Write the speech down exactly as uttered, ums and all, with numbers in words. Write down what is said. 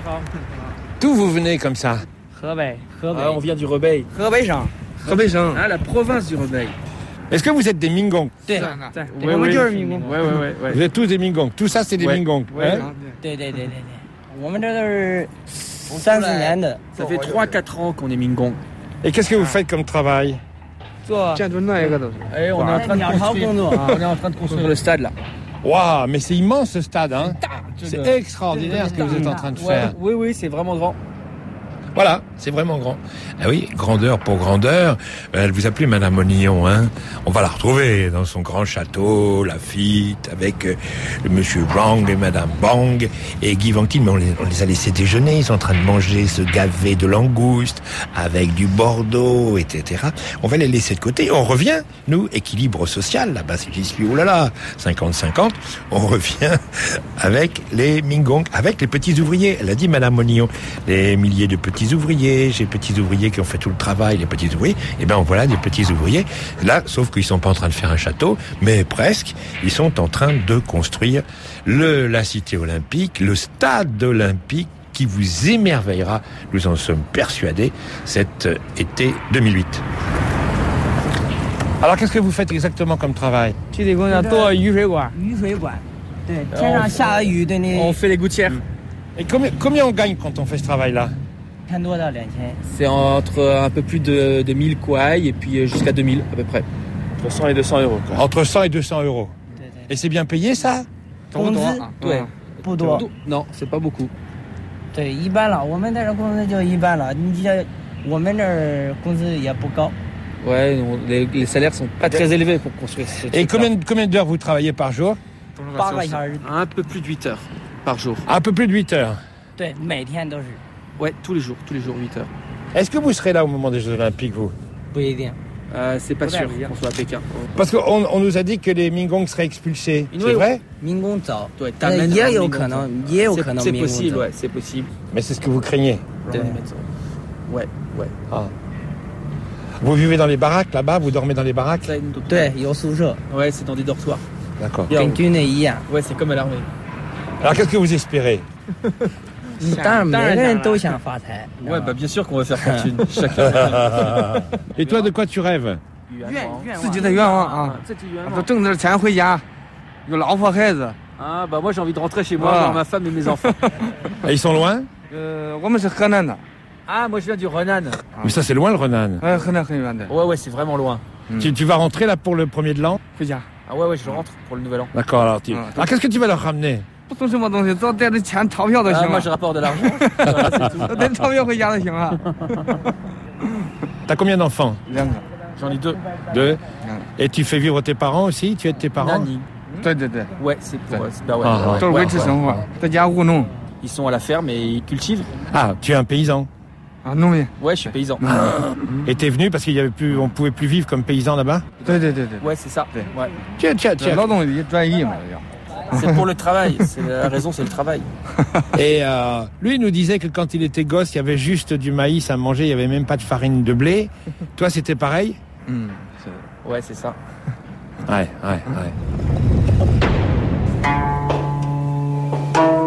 D'où vous venez comme ça? Ah, on vient du Rebei. Rebei-Shan. Ah, la province du Rebei. Est-ce que vous êtes des Mingongs? Ouais, ouais, ouais, ouais, ouais, ouais. Vous êtes tous des Mingongs. Tout ça, c'est des Ouais. Mingongs. Ouais. Hein? Ça fait trois à quatre ans qu'on est Mingong. Et qu'est-ce que vous faites comme travail? Eh, on est en train de construire, on est en train de construire le stade là. Waouh, mais c'est immense ce stade, hein? C'est extraordinaire ce que vous êtes en train de faire. Ouais, oui, oui, c'est vraiment grand. Voilà, c'est vraiment grand. Ah oui, grandeur pour grandeur. Elle vous appelait Madame Onillon, hein. On va la retrouver dans son grand château, Lafitte, avec euh, le monsieur Bang et Madame Bang et Guy Vantine. Mais on les, on les a laissés déjeuner. Ils sont en train de manger ce gavet de langoustes avec du Bordeaux, et cetera. On va les laisser de côté. On revient, nous, équilibre social. Là-bas, si j'y suis, oh là là, cinquante cinquante. On revient avec les Mingongs, avec les petits ouvriers. Elle a dit Madame Onillon, les milliers de petits ouvriers, j'ai petits ouvriers qui ont fait tout le travail, les petits ouvriers, et ben voilà des petits ouvriers, là, sauf qu'ils sont pas en train de faire un château, mais presque, ils sont en train de construire le, la cité olympique, le stade olympique qui vous émerveillera, nous en sommes persuadés, cet été deux mille huit. Alors qu'est-ce que vous faites exactement comme travail? On fait les gouttières. Et combien, combien on gagne quand on fait ce travail-là? C'est entre un peu plus de, de mille kouai et puis jusqu'à deux mille à peu près. Entre cent et deux cents euros. Quoi. Entre cent et deux cents euros. Et c'est bien payé ça? Ouais. Non, c'est pas beaucoup. Ouais, on- les, les salaires sont pas très élevés pour construire ce Et combien, combien d'heures vous travaillez par jour? Un peu plus de huit heures par jour. Un peu plus de huit heures. Ouais, tous les jours, tous les jours huit heures. Est-ce que vous serez là au moment des Jeux Olympiques, vous? Euh, c'est pas sûr qu'on soit à Pékin. Parce qu'on on nous a dit que les Mingongs seraient expulsés. C'est Oui. vrai? Ouais, t'amènes un Mingong. C'est- C'est possible, ouais, c'est possible. Mais c'est ce que vous craignez. Ouais, ouais. Ah. Vous vivez dans les baraques là-bas? Vous dormez dans les baraques? Ouais, c'est dans des dortoirs. D'accord. Ouais, c'est comme à l'armée. Alors qu'est-ce que vous espérez? Ouais, bah bien sûr qu'on va faire fortune. Chacun. Et toi, de quoi tu rêves? Ah, bah moi j'ai envie de rentrer chez moi, voir ma femme et mes enfants. Et ils sont loin? Ah, moi je viens du Renan. Mais ça, c'est loin le Renan. Ouais, ouais, c'est vraiment loin. Tu, tu vas rentrer là pour le premier de l'an? Ah ouais, ouais, je rentre pour le nouvel an. D'accord, alors tu... Ah, Alors qu'est-ce que tu vas leur ramener? Ah, moi je rapporte de l'argent. Voilà, c'est tout. T'as combien d'enfants? J'en ai deux. Deux. Et tu fais vivre tes parents aussi? Tu aides tes parents? Nani. Ouais, c'est pour. c'est- Bah ouais, Ah, ouais, ouais. ouais, ouais. Ils sont à la ferme et ils cultivent. Ah, tu es un paysan. Ouais, je suis paysan. Et t'es venu parce qu'il y avait plus, on pouvait plus vivre comme paysan là-bas? Ouais, c'est ça. Ouais. Tiens, tiens, tiens. C'est pour le travail. C'est la raison, c'est le travail. Et euh, lui, il nous disait que quand il était gosse, il y avait juste du maïs à manger, il n'y avait même pas de farine de blé. Toi, c'était pareil? Ouais, c'est ça. Ouais, ouais, ouais.